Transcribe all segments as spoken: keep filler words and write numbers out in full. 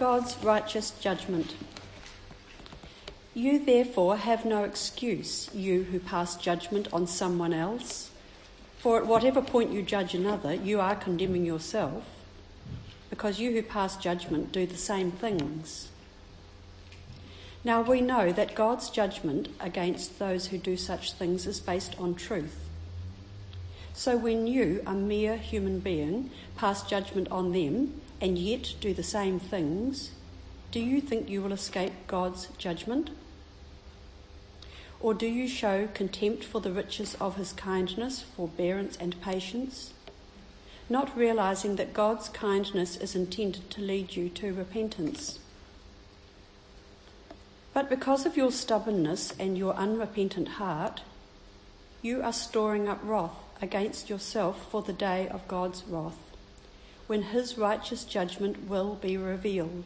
God's righteous judgment. You therefore have no excuse, you who pass judgment on someone else, for at whatever point you judge another, you are condemning yourself, because you who pass judgment do the same things. Now we know that God's judgment against those who do such things is based on truth. So when you, a mere human being, pass judgment on them and yet do the same things, do you think you will escape God's judgment? Or do you show contempt for the riches of his kindness, forbearance and patience, not realising that God's kindness is intended to lead you to repentance? But because of your stubbornness and your unrepentant heart, you are storing up wrath against yourself for the day of God's wrath, when his righteous judgment will be revealed.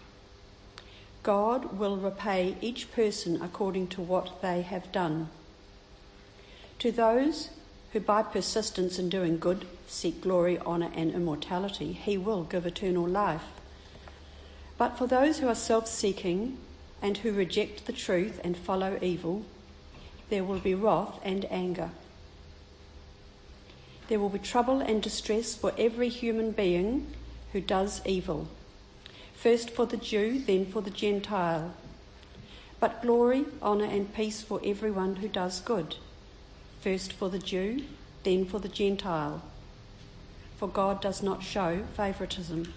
God will repay each person according to what they have done. To those who by persistence in doing good seek glory, honour and immortality, he will give eternal life. But for those who are self-seeking and who reject the truth and follow evil, there will be wrath and anger. There will be trouble and distress for every human being who does evil, first for the Jew, then for the Gentile. But glory, honour and peace for everyone who does good, first for the Jew, then for the Gentile. For God does not show favouritism.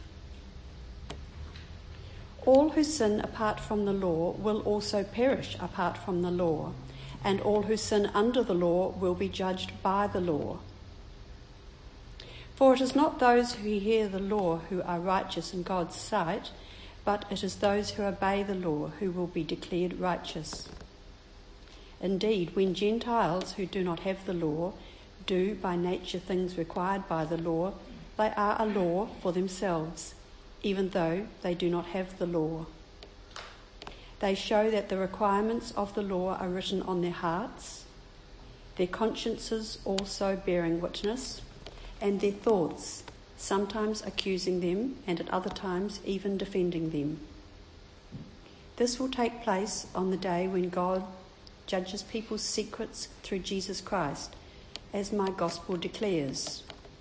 All who sin apart from the law will also perish apart from the law, and all who sin under the law will be judged by the law. For it is not those who hear the law who are righteous in God's sight, but it is those who obey the law who will be declared righteous. Indeed, when Gentiles who do not have the law do by nature things required by the law, they are a law for themselves, even though they do not have the law. They show that the requirements of the law are written on their hearts, their consciences also bearing witness, and their thoughts, sometimes accusing them and at other times even defending them. This will take place on the day when God judges people's secrets through Jesus Christ, as my gospel declares.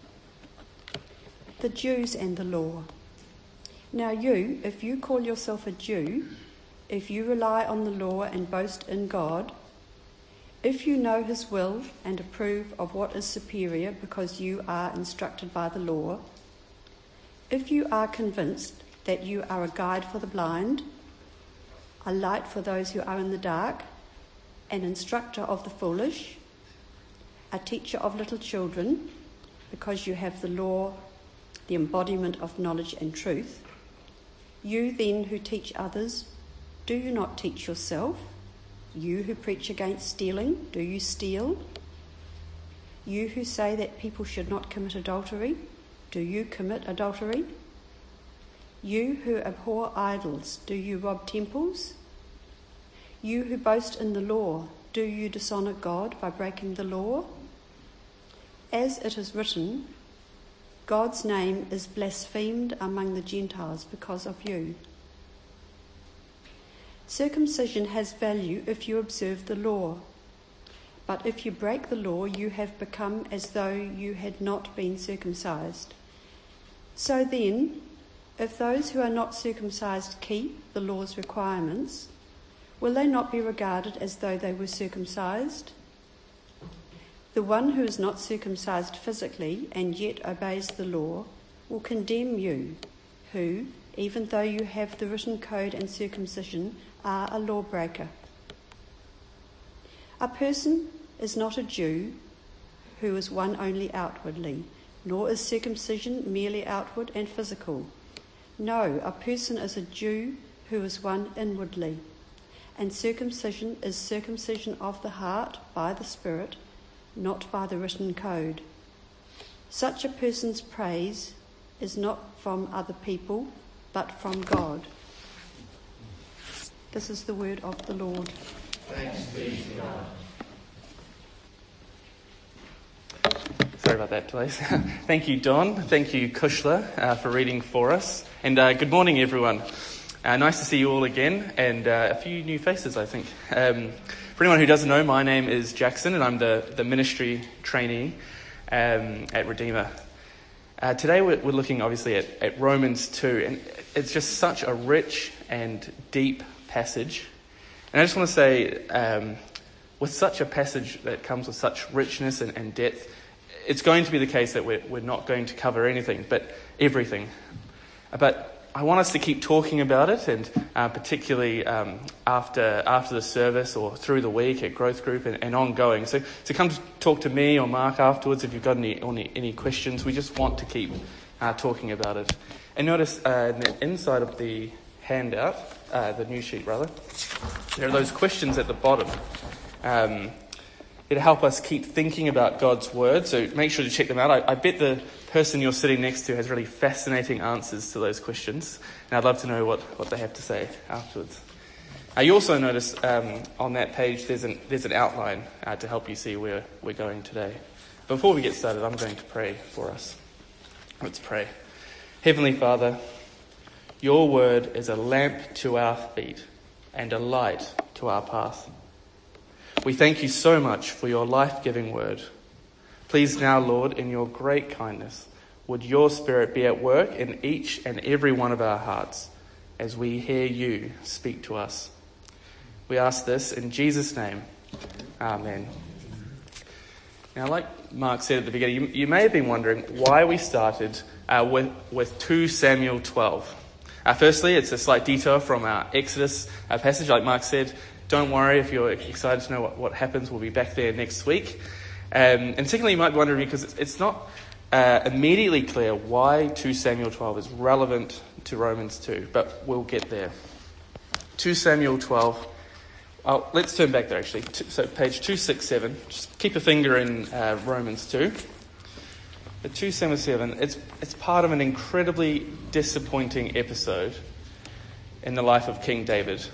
The Jews and the law. Now you, if you call yourself a Jew, if you rely on the law and boast in God, if you know his will and approve of what is superior because you are instructed by the law, if you are convinced that you are a guide for the blind, a light for those who are in the dark, an instructor of the foolish, a teacher of little children, because you have the law, the embodiment of knowledge and truth, you then who teach others, do you not teach yourself? You who preach against stealing, do you steal? You who say that people should not commit adultery, do you commit adultery? You who abhor idols, do you rob temples? You who boast in the law, do you dishonour God by breaking the law? As it is written, God's name is blasphemed among the Gentiles because of you. Circumcision has value if you observe the law, but if you break the law, you have become as though you had not been circumcised. So then, if those who are not circumcised keep the law's requirements, will they not be regarded as though they were circumcised? The one who is not circumcised physically and yet obeys the law will condemn you, who, even though you have the written code and circumcision, are a lawbreaker. A person is not a Jew who is one only outwardly, nor is circumcision merely outward and physical. No, a person is a Jew who is one inwardly, and circumcision is circumcision of the heart by the Spirit, not by the written code. Such a person's praise is not from other people, but from God. This is the word of the Lord. Thanks be to God. Sorry about that, please. Thank you, Don. Thank you, Kushla, uh, for reading for us. And uh, good morning, everyone. Uh, nice to see you all again, and uh, a few new faces, I think. Um, for anyone who doesn't know, my name is Jackson, and I'm the, the ministry trainee um, at Redeemer. Uh, today we're, we're looking, obviously, at, at Romans two, and it's just such a rich and deep passage. And I just want to say, um, with such a passage that comes with such richness and, and depth, it's going to be the case that we're, we're not going to cover anything, but everything. But I want us to keep talking about it, and uh, particularly um, after after the service or through the week at Growth Group and, and ongoing. So, so come to talk to me or Mark afterwards if you've got any any, any questions. We just want to keep uh, talking about it. And notice uh, in the inside of the handout, uh, the news sheet rather, there are those questions at the bottom. Um, it'll help us keep thinking about God's word, so make sure to check them out. I, I bet the person you're sitting next to has really fascinating answers to those questions, and I'd love to know what, what they have to say afterwards. Uh, you also notice um, on that page there's an, there's an outline uh, to help you see where we're going today. Before we get started, I'm going to pray for us. Let's pray. Heavenly Father, your word is a lamp to our feet and a light to our path. We thank you so much for your life-giving word. Please now, Lord, in your great kindness, would your Spirit be at work in each and every one of our hearts as we hear you speak to us. We ask this in Jesus' name. Amen. Now, like Mark said at the beginning, you, you may have been wondering why we started uh, with, with two Samuel twelve. Uh, firstly, it's a slight detour from our Exodus uh, passage. Like Mark said, don't worry if you're excited to know what, what happens. We'll be back there next week. Um, and secondly, you might be wondering, because it's, it's not uh, immediately clear why two Samuel twelve is relevant to Romans two, but we'll get there. two Samuel twelve. Oh, let's turn back there, actually. So page two sixty-seven. Just keep a finger in uh, Romans two. At two seventy-seven, it's, it's part of an incredibly disappointing episode in the life of King David.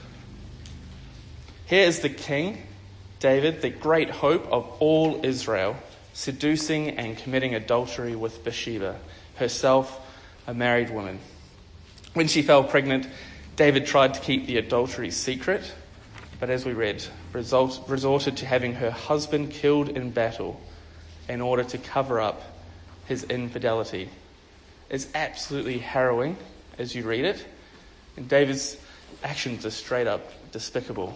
Here is the king, David, the great hope of all Israel, seducing and committing adultery with Bathsheba, herself a married woman. When she fell pregnant, David tried to keep the adultery secret, but as we read, result, resorted to having her husband killed in battle in order to cover up his infidelity. It's absolutely harrowing as you read it, and David's actions are straight up despicable.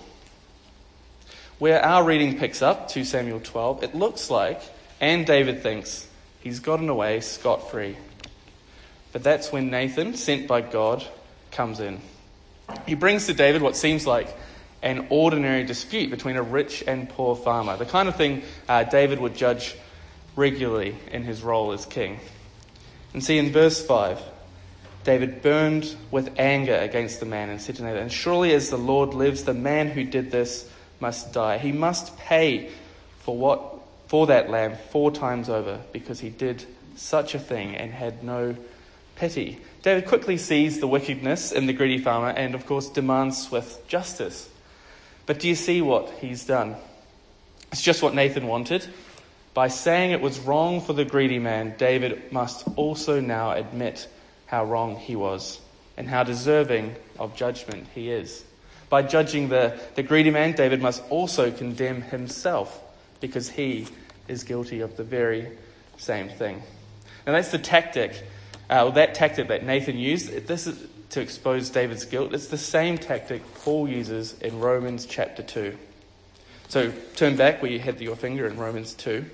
Where our reading picks up, two Samuel twelve, it looks like, and David thinks, he's gotten away scot-free. But that's when Nathan, sent by God, comes in. He brings to David what seems like an ordinary dispute between a rich and poor farmer, the kind of thing uh, David would judge regularly in his role as king. And see, in verse five, David burned with anger against the man and said to Nathan, "And surely as the Lord lives, the man who did this must die. He must pay for what for that lamb four times over, because he did such a thing and had no pity." David quickly sees the wickedness in the greedy farmer and, of course, demands swift justice. But do you see what he's done? It's just what Nathan wanted. By saying it was wrong for the greedy man, David must also now admit how wrong he was and how deserving of judgment he is. By judging the, the greedy man, David must also condemn himself, because he is guilty of the very same thing. And that's the tactic, uh, that tactic that Nathan used. This is to expose David's guilt. It's the same tactic Paul uses in Romans chapter two. So turn back where you had your finger in Romans two.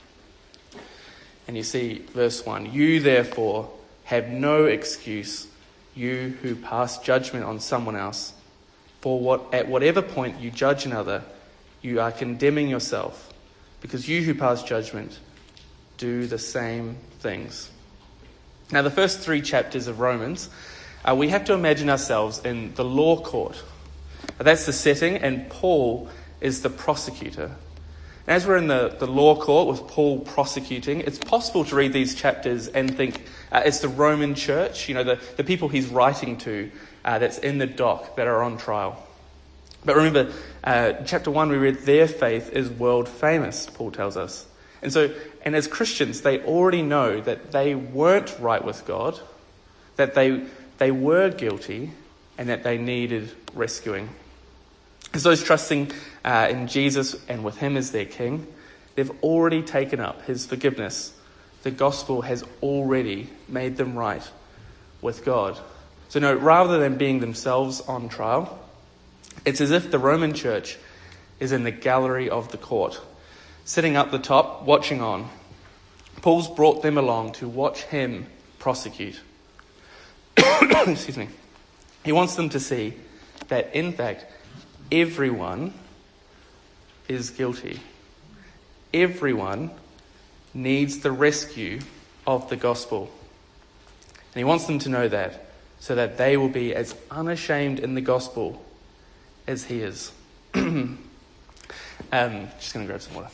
And you see verse one. "You therefore have no excuse, you who pass judgment on someone else. For what, at whatever point you judge another, you are condemning yourself, because you who pass judgment do the same things." Now, the first three chapters of Romans, uh, we have to imagine ourselves in the law court. That's the setting, and Paul is the prosecutor. And as we're in the, the law court with Paul prosecuting, it's possible to read these chapters and think uh, it's the Roman church, you know, the, the people he's writing to, Uh, that's in the dock, that are on trial. But remember, uh, chapter one, we read, their faith is world famous, Paul tells us. And so, and as Christians, they already know that they weren't right with God, that they they were guilty, and that they needed rescuing. As those trusting uh, in Jesus and with him as their king, they've already taken up his forgiveness. The gospel has already made them right with God. So no, rather than being themselves on trial, it's as if the Roman church is in the gallery of the court, sitting up the top, watching on. Paul's brought them along to watch him prosecute. Excuse me. He wants them to see that, in fact, everyone is guilty. Everyone needs the rescue of the gospel. And he wants them to know that, so that they will be as unashamed in the gospel as he is. um, just going to grab some water.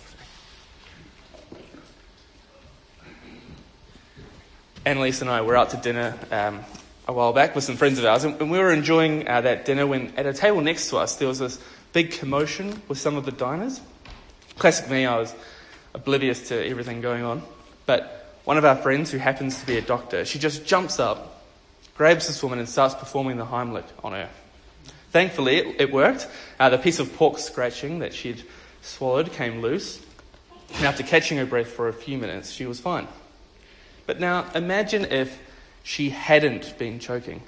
Annalise and I were out to dinner um, a while back with some friends of ours, and we were enjoying uh, that dinner when at a table next to us there was this big commotion with some of the diners. Classic me, I was oblivious to everything going on. But one of our friends, who happens to be a doctor, she just jumps up, grabs this woman and starts performing the Heimlich on her. Thankfully, it, it worked. Uh, the piece of pork scratching that she'd swallowed came loose. And after catching her breath for a few minutes, she was fine. But now, imagine if she hadn't been choking.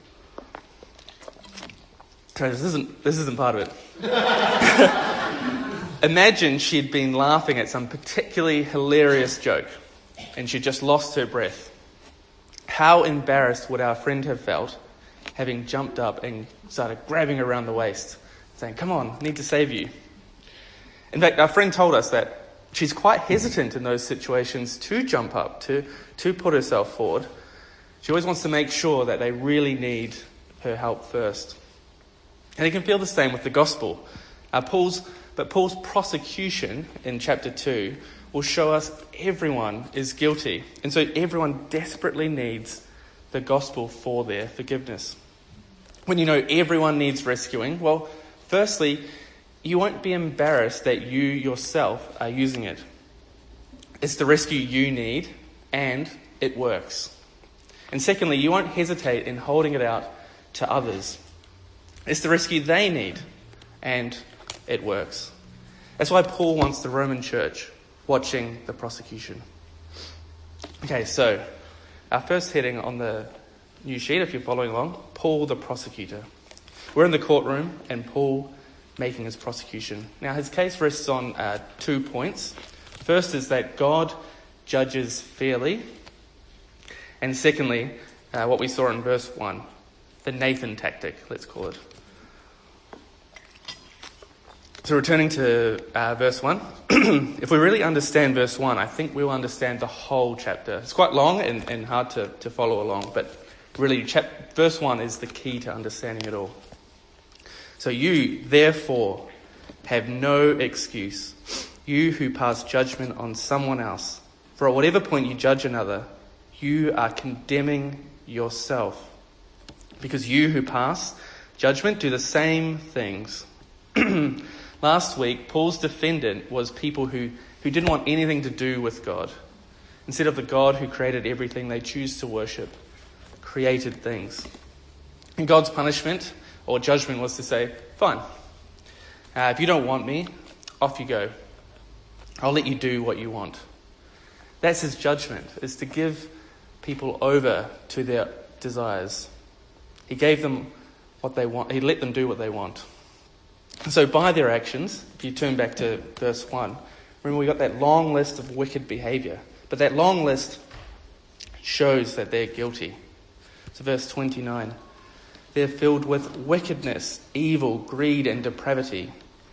Okay, this isn't, this isn't part of it. Imagine she'd been laughing at some particularly hilarious joke and she'd just lost her breath. How embarrassed would our friend have felt having jumped up and started grabbing her around the waist, saying, "Come on, I need to save you." In fact, our friend told us that she's quite hesitant in those situations to jump up, to, to put herself forward. She always wants to make sure that they really need her help first. And you can feel the same with the gospel. Uh, Paul's But Paul's prosecution in chapter two will show us everyone is guilty. And so everyone desperately needs the gospel for their forgiveness. When you know everyone needs rescuing, well, firstly, you won't be embarrassed that you yourself are using it. It's the rescue you need, and it works. And secondly, you won't hesitate in holding it out to others. It's the rescue they need, and it works. That's why Paul wants the Roman church watching the prosecution. Okay, so our first heading on the new sheet, if you're following along, Paul the prosecutor. We're in the courtroom and Paul making his prosecution. Now his case rests on uh, two points. First is that God judges fairly. And secondly, uh, what we saw in verse one, the Nathan tactic, let's call it. So returning to uh, verse one, if we really understand verse one, I think we'll understand the whole chapter. It's quite long and, and hard to, to follow along, but really chap- verse one is the key to understanding it all. So you, therefore, have no excuse, you who pass judgment on someone else. For at whatever point you judge another, you are condemning yourself, because you who pass judgment do the same things. Last week, Paul's defendant was people who, who didn't want anything to do with God. Instead of the God who created everything, they choose to worship created things. And God's punishment or judgment was to say, fine, uh, if you don't want me, off you go. I'll let you do what you want. That's his judgment, is to give people over to their desires. He gave them what they want. He let them do what they want. And so by their actions, if you turn back to verse one, remember we got that long list of wicked behaviour. But that long list shows that they're guilty. So verse twenty-nine, they're filled with wickedness, evil, greed and depravity,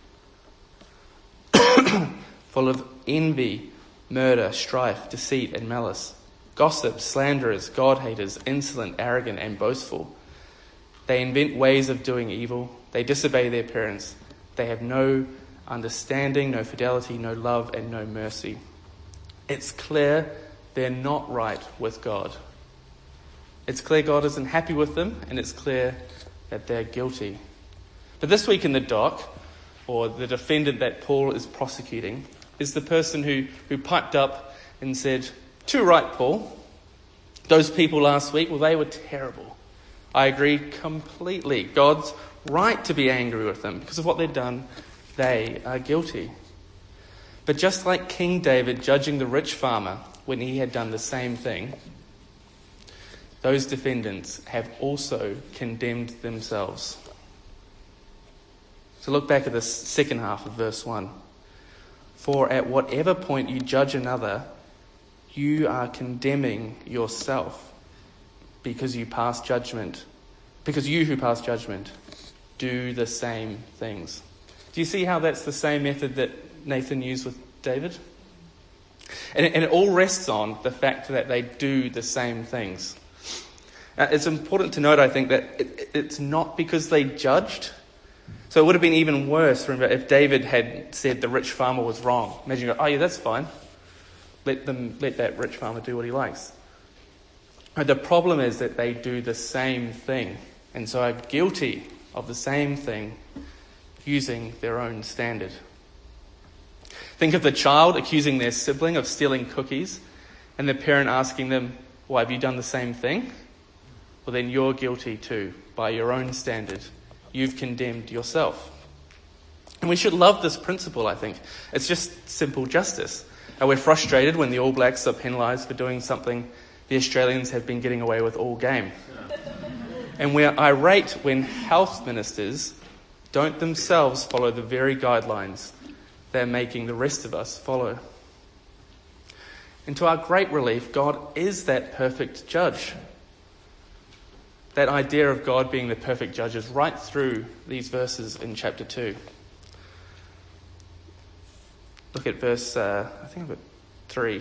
full of envy, murder, strife, deceit and malice, gossips, slanderers, God-haters, insolent, arrogant and boastful. They invent ways of doing evil. They disobey their parents. They have no understanding, no fidelity, no love, and no mercy. It's clear they're not right with God. It's clear God isn't happy with them, and it's clear that they're guilty. But this week in the dock, or the defendant that Paul is prosecuting, is the person who, who piped up and said, "Too right, Paul. Those people last week, well, they were terrible. I agree completely. God's right to be angry with them because of what they've done. They are guilty." But just like King David judging the rich farmer when he had done the same thing, those defendants have also condemned themselves. So look back at the second half of verse one. "For at whatever point you judge another, you are condemning yourself, because you pass judgment, because you who pass judgment do the same things." Do you see how that's the same method that Nathan used with David? And it, and it all rests on the fact that they do the same things. Uh, it's important to note, I think, that it, it's not because they judged. So it would have been even worse, remember, if David had said the rich farmer was wrong. Imagine you go, "Oh yeah, that's fine. Let them, let that rich farmer do what he likes." But the problem is that they do the same thing, and so are guilty of the same thing using their own standard. Think of the child accusing their sibling of stealing cookies and the parent asking them, "Why, have you done the same thing?" Well, then you're guilty too, by your own standard. You've condemned yourself. And we should love this principle, I think. It's just simple justice. And we're frustrated when the All Blacks are penalised for doing something the Australians have been getting away with all game. And we're irate when health ministers don't themselves follow the very guidelines they're making the rest of us follow. And to our great relief, God is that perfect judge. That idea of God being the perfect judge is right through these verses in chapter two. Look at verse, uh, I think I've got three.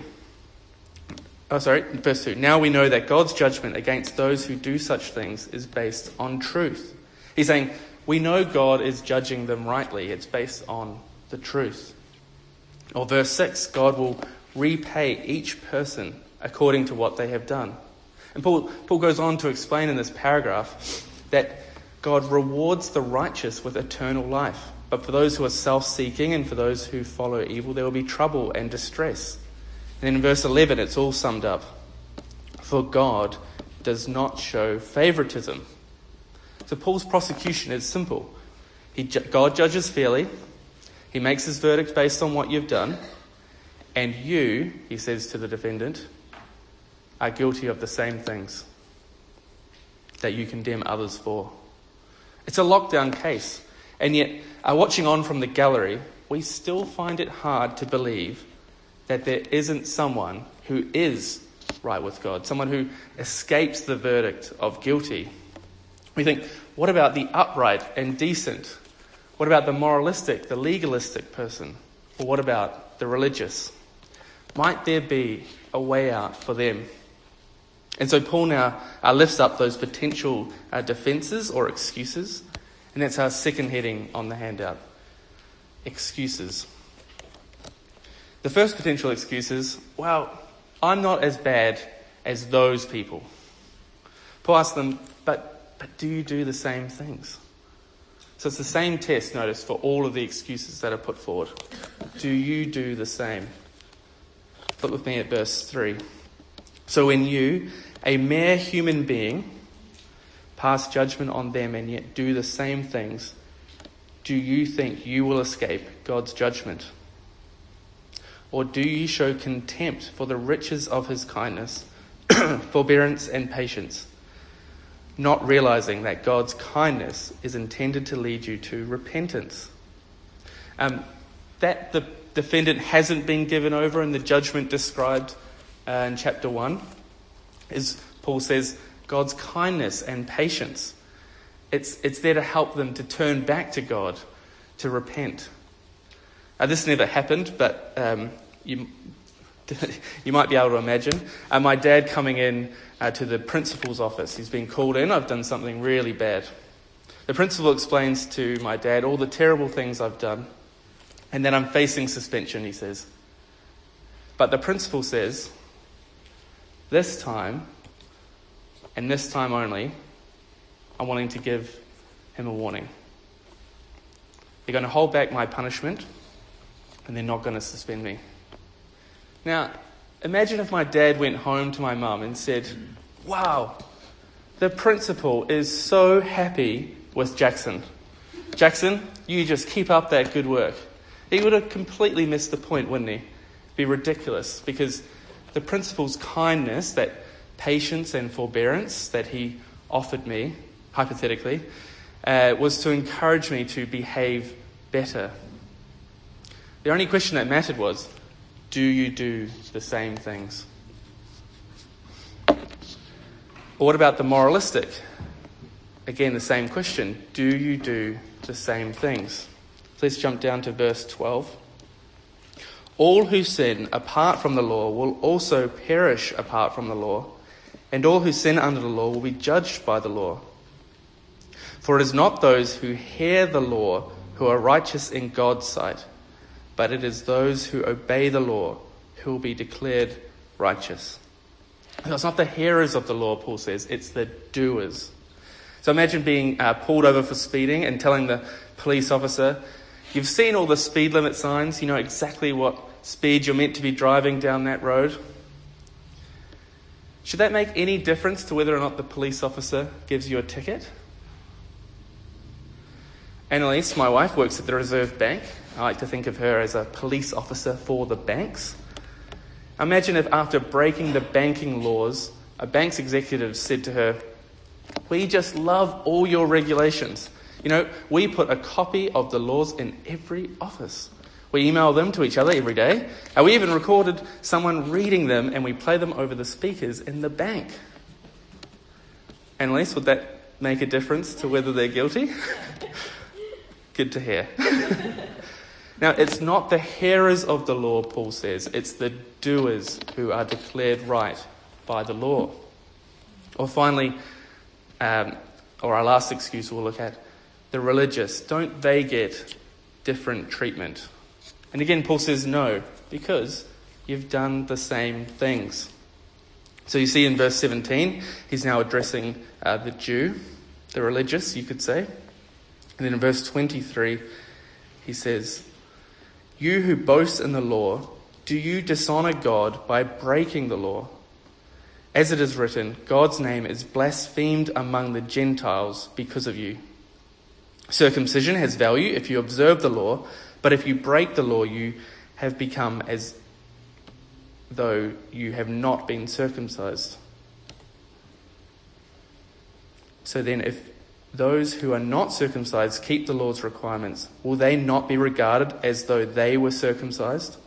Oh, sorry, verse two. "Now we know that God's judgment against those who do such things is based on truth." He's saying, we know God is judging them rightly. It's based on the truth. Or verse six, "God will repay each person according to what they have done." And Paul, Paul goes on to explain in this paragraph that God rewards the righteous with eternal life. But for those who are self-seeking and for those who follow evil, there will be trouble and distress. And then in verse eleven, it's all summed up. "For God does not show favoritism." So Paul's prosecution is simple. He, God judges fairly. He makes his verdict based on what you've done. And you, he says to the defendant, are guilty of the same things that you condemn others for. It's a lockdown case. And yet, uh, watching on from the gallery, we still find it hard to believe that there isn't someone who is right with God, someone who escapes the verdict of guilty. We think, what about the upright and decent? What about the moralistic, the legalistic person? Or what about the religious? Might there be a way out for them? And so Paul now uh, lifts up those potential uh, defences or excuses. And that's our second heading on the handout. Excuses. The first potential excuse is, well, I'm not as bad as those people. Paul asks them, but, but do you do the same things? So it's the same test, notice, for all of the excuses that are put forward. Do you do the same? Look with me at verse three. "So when you, a mere human being, pass judgment on them and yet do the same things, do you think you will escape God's judgment? Or do you show contempt for the riches of his kindness, forbearance and patience, not realizing that God's kindness is intended to lead you to repentance?" Um, that the defendant hasn't been given over in the judgment described uh, in chapter one is, Paul says, God's kindness and patience. It's, it's there to help them to turn back to God, to repent. Uh, this never happened, but um, you, you might be able to imagine. Uh, my dad coming in uh, to the principal's office. He's been called in. I've done something really bad. The principal explains to my dad all the terrible things I've done, and then I'm facing suspension, he says. But the principal says, this time, and this time only, I'm wanting to give him a warning. They're going to hold back my punishment, and they're not going to suspend me. Now, imagine if my dad went home to my mum and said, wow, the principal is so happy with Jackson. Jackson, you just keep up that good work. He would have completely missed the point, wouldn't he? It'd be ridiculous, because the principal's kindness, that patience and forbearance that he offered me, hypothetically, uh, was to encourage me to behave better. The only question that mattered was, do you do the same things? Or what about the moralistic? Again, the same question. Do you do the same things? Let's jump down to verse twelve. All who sin apart from the law will also perish apart from the law, and all who sin under the law will be judged by the law. For it is not those who hear the law who are righteous in God's sight, but it is those who obey the law who will be declared righteous. So it's not the hearers of the law, Paul says, it's the doers. So imagine being uh, pulled over for speeding and telling the police officer, you've seen all the speed limit signs, you know exactly what speed you're meant to be driving down that road. Should that make any difference to whether or not the police officer gives you a ticket? Annalise, my wife, works at the Reserve Bank. I like to think of her as a police officer for the banks. Imagine if after breaking the banking laws, a bank's executive said to her, we just love all your regulations. You know, we put a copy of the laws in every office. We email them to each other every day. And we even recorded someone reading them and we play them over the speakers in the bank. Annalise, would that make a difference to whether they're guilty? Good to hear. Now, it's not the hearers of the law, Paul says. It's the doers who are declared right by the law. Or finally, um, or our last excuse we'll look at, the religious. Don't they get different treatment? And again, Paul says no, because you've done the same things. So you see in verse seventeen, he's now addressing uh, the Jew, the religious, you could say. And then in verse twenty-three, he says, you who boast in the law, do you dishonor God by breaking the law? As it is written, God's name is blasphemed among the Gentiles because of you. Circumcision has value if you observe the law, but if you break the law, you have become as though you have not been circumcised. So then, if those who are not circumcised keep the law's requirements, will they not be regarded as though they were circumcised?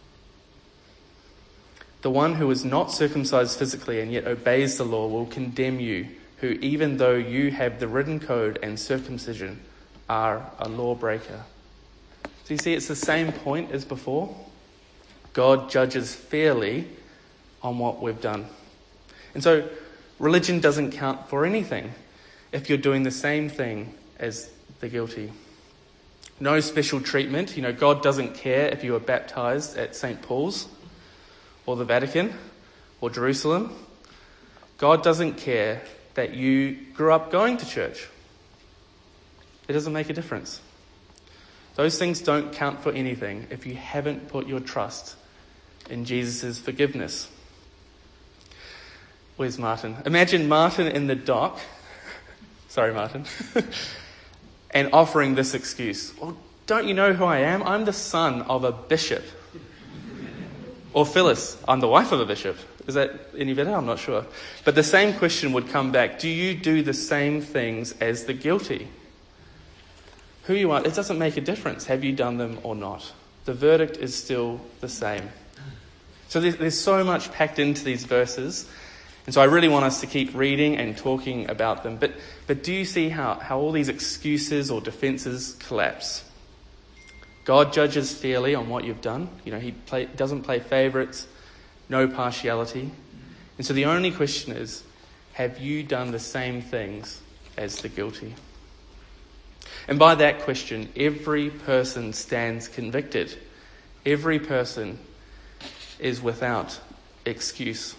The one who is not circumcised physically and yet obeys the law will condemn you, who even though you have the written code and circumcision, are a lawbreaker. So you see, it's the same point as before. God judges fairly on what we've done. And so religion doesn't count for anything if you're doing the same thing as the guilty. No special treatment. You know, God doesn't care if you were baptized at Saint Paul's or the Vatican or Jerusalem. God doesn't care that you grew up going to church. It doesn't make a difference. Those things don't count for anything if you haven't put your trust in Jesus' forgiveness. Where's Martin? Imagine Martin in the dock. Sorry, Martin. And offering this excuse. Well, don't you know who I am? I'm the son of a bishop. Or Phyllis, I'm the wife of a bishop. Is that any better? I'm not sure. But the same question would come back. Do you do the same things as the guilty? Who you are, it doesn't make a difference. Have you done them or not? The verdict is still the same. So there's, there's so much packed into these verses. And so I really want us to keep reading and talking about them. But but do you see how, how all these excuses or defences collapse? God judges fairly on what you've done. You know, he play, doesn't play favourites, no partiality. And so the only question is, have you done the same things as the guilty? And by that question, every person stands convicted. Every person is without excuse.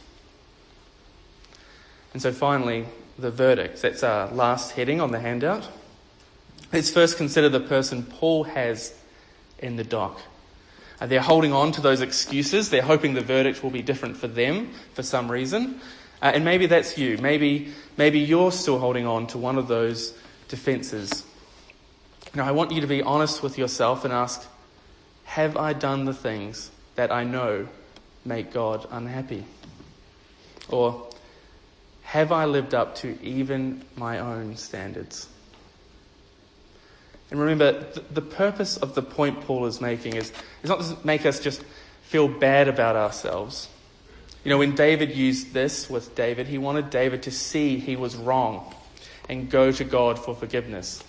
And so finally, the verdict. That's our last heading on the handout. Let's first consider the person Paul has in the dock. Uh, they're holding on to those excuses. They're hoping the verdict will be different for them for some reason. Uh, and maybe that's you. Maybe, maybe you're still holding on to one of those defenses. Now, I want you to be honest with yourself and ask, have I done the things that I know make God unhappy? Or have I lived up to even my own standards? And remember, th- the purpose of the point Paul is making is, is not to make us just feel bad about ourselves. You know, when David used this with David, he wanted David to see he was wrong and go to God for forgiveness.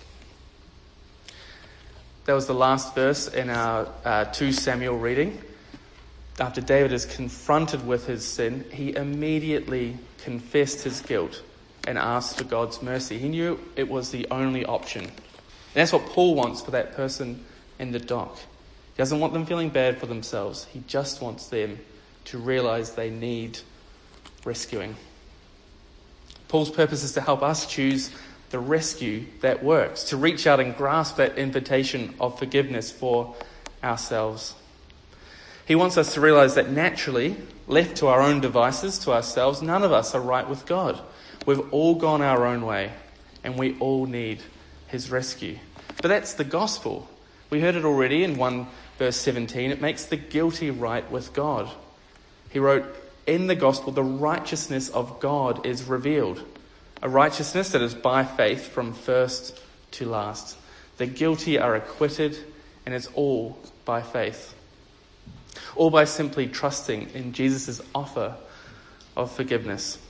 That was the last verse in our uh, Second Samuel reading. After David is confronted with his sin, he immediately confessed his guilt and asked for God's mercy. He knew it was the only option. And that's what Paul wants for that person in the dock. He doesn't want them feeling bad for themselves. He just wants them to realize they need rescuing. Paul's purpose is to help us choose the rescue that works, to reach out and grasp that invitation of forgiveness for ourselves. He wants us to realize that naturally, left to our own devices, to ourselves, none of us are right with God. We've all gone our own way, and we all need his rescue. But that's the gospel. We heard it already in one verse seventeen. It makes the guilty right with God. He wrote, in the gospel, the righteousness of God is revealed. A righteousness that is by faith from first to last. The guilty are acquitted, and it's all by faith. All by simply trusting in Jesus' offer of forgiveness.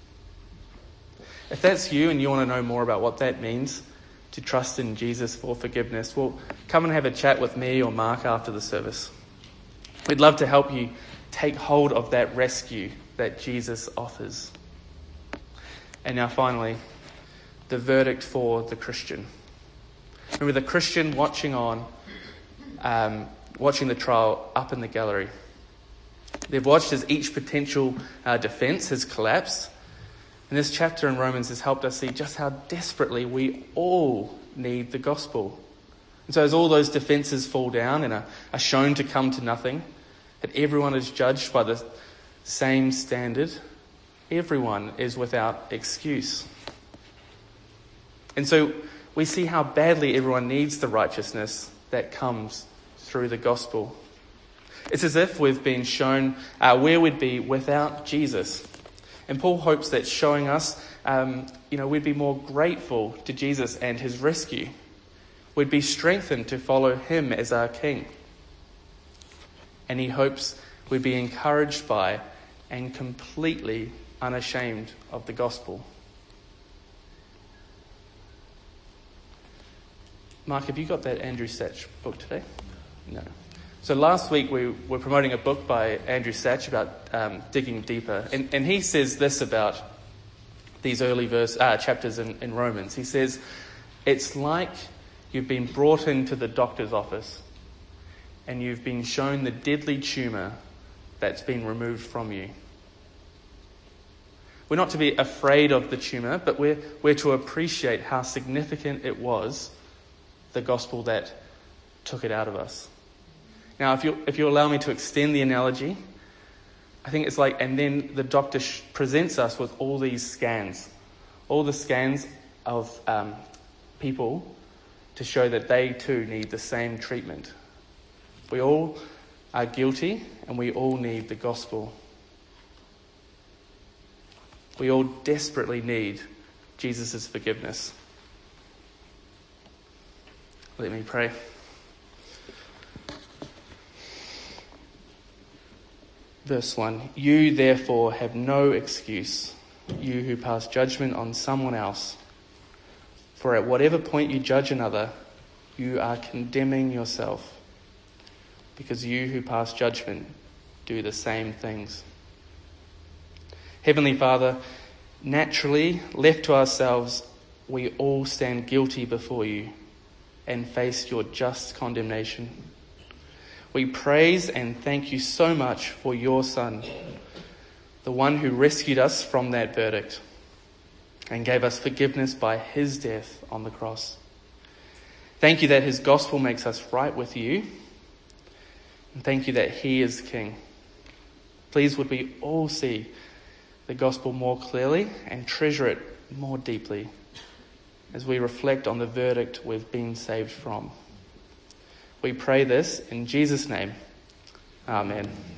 If that's you and you want to know more about what that means, to trust in Jesus for forgiveness, well, come and have a chat with me or Mark after the service. We'd love to help you take hold of that rescue that Jesus offers. And now finally, the verdict for the Christian. Remember the Christian watching on, um, watching the trial up in the gallery. They've watched as each potential uh, defense has collapsed. And this chapter in Romans has helped us see just how desperately we all need the gospel. And so as all those defenses fall down and are, are shown to come to nothing, that everyone is judged by the same standard, everyone is without excuse. And so we see how badly everyone needs the righteousness that comes through the gospel. It's as if we've been shown uh, where we'd be without Jesus. And Paul hopes that showing us, um, you know, we'd be more grateful to Jesus and his rescue. We'd be strengthened to follow him as our King. And he hopes we'd be encouraged by and completely unashamed of the gospel. Mark, have you got that Andrew Satch book today? No. So last week we were promoting a book by Andrew Satch about um, digging deeper. And, and he says this about these early verse uh, chapters in, in Romans. He says, it's like you've been brought into the doctor's office and you've been shown the deadly tumour that's been removed from you. We're not to be afraid of the tumour, but we're, we're to appreciate how significant it was, the gospel that took it out of us. Now, if you if you allow me to extend the analogy, I think it's like, and then the doctor sh- presents us with all these scans, all the scans of um, people to show that they too need the same treatment. We all are guilty and we all need the gospel. We all desperately need Jesus' forgiveness. Let me pray. Verse one, you therefore have no excuse, you who pass judgment on someone else. For at whatever point you judge another, you are condemning yourself, because you who pass judgment do the same things. Heavenly Father, naturally, left to ourselves, we all stand guilty before you and face your just condemnation. We praise and thank you so much for your Son, the one who rescued us from that verdict and gave us forgiveness by his death on the cross. Thank you that his gospel makes us right with you. And thank you that he is King. Please would we all see the gospel more clearly and treasure it more deeply as we reflect on the verdict we've been saved from. We pray this in Jesus' name. Amen.